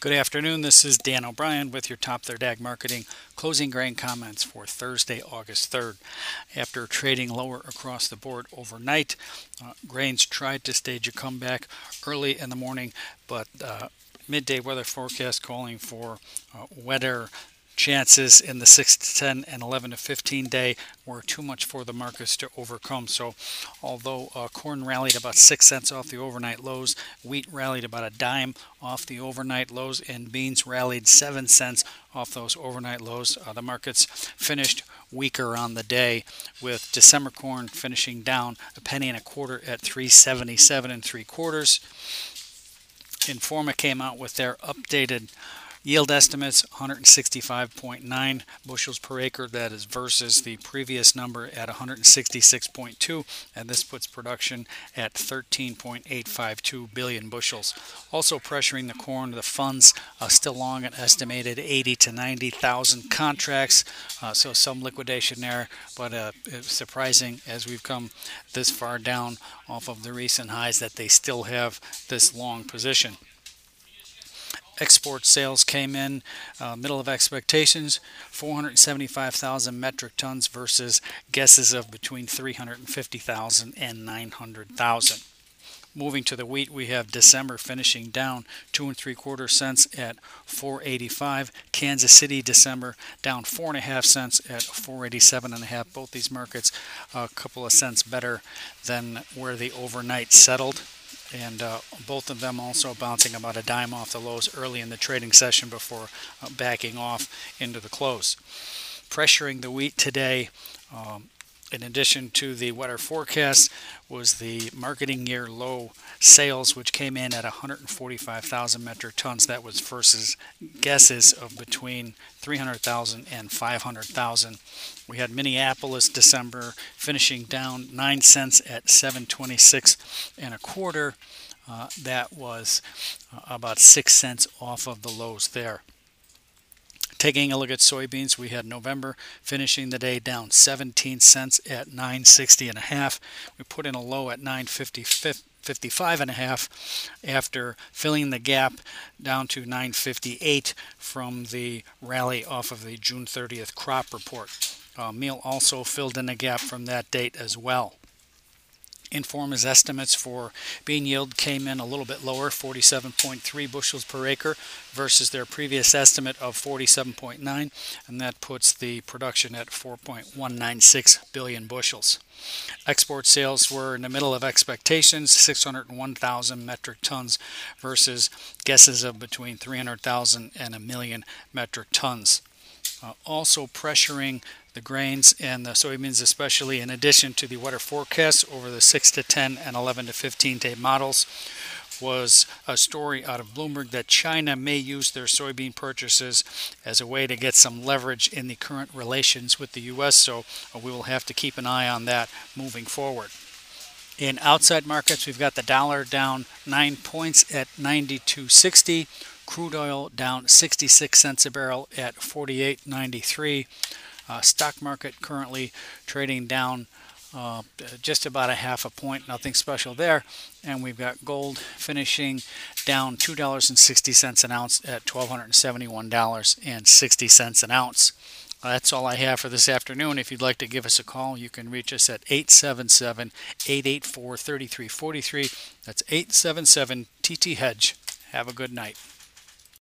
Good afternoon. This is Dan O'Brien with your Top Third Ag Marketing closing grain comments for Thursday, August 3rd. After trading lower across the board overnight, grains tried to stage a comeback early in the morning, but midday weather forecast calling for wetter chances in the 6 to 10 and 11 to 15 day were too much for the markets to overcome. So although corn rallied about 6 cents off the overnight lows, wheat rallied about a dime off the overnight lows, and beans rallied 7 cents off those overnight lows. The markets finished weaker on the day, with December corn finishing down a penny and a quarter at 377 and 3/4. Informa came out with their updated yield estimates, 165.9 bushels per acre. That is versus the previous number at 166.2, and this puts production at 13.852 billion bushels. Also pressuring the corn, the funds still long an estimated 80 to 90,000 contracts, so some liquidation there, but it's surprising as we've come this far down off of the recent highs that they still have this long position. Export sales came in middle of expectations, 475,000 metric tons versus guesses of between 350,000 and 900,000. Moving to the wheat, we have December finishing down 2 3/4 cents at 485. Kansas City December down 4.5 cents at 487.5. Both these markets a couple of cents better than where the overnight settled, and both of them also bouncing about a dime off the lows early in the trading session before backing off into the close. Pressuring the wheat today, in addition to the wetter forecast, was the marketing year low sales, which came in at 145,000 metric tons. That was versus guesses of between 300,000 and 500,000. We had Minneapolis December finishing down 9 cents at 726 and a quarter. That was about 6 cents off of the lows there. Taking a look at soybeans, we had November finishing the day down 17 cents at 960 and a half. We put in a low at 955 and a half after filling the gap down to 958 from the rally off of the June 30th crop report. Meal also filled in the gap from that date as well. Informa's estimates for bean yield came in a little bit lower, 47.3 bushels per acre versus their previous estimate of 47.9, and that puts the production at 4.196 billion bushels. Export sales were in the middle of expectations, 601,000 metric tons versus guesses of between 300,000 and a million metric tons. Also pressuring the grains and the soybeans especially, in addition to the wetter forecasts over the 6 to 10 and 11 to 15 day models, was a story out of Bloomberg that China may use their soybean purchases as a way to get some leverage in the current relations with the U.S., so we will have to keep an eye on that moving forward. In outside markets, we've got the dollar down 9 points at 92.60. Crude oil down 66 cents a barrel at 48.93. Stock market currently trading down just about a half a point, nothing special there. And we've got gold finishing down $2.60 an ounce at $1,271.60 an ounce. That's all I have for this afternoon. If you'd like to give us a call, you can reach us at 877-884-3343. That's 877-TT-HEDGE. Have a good night.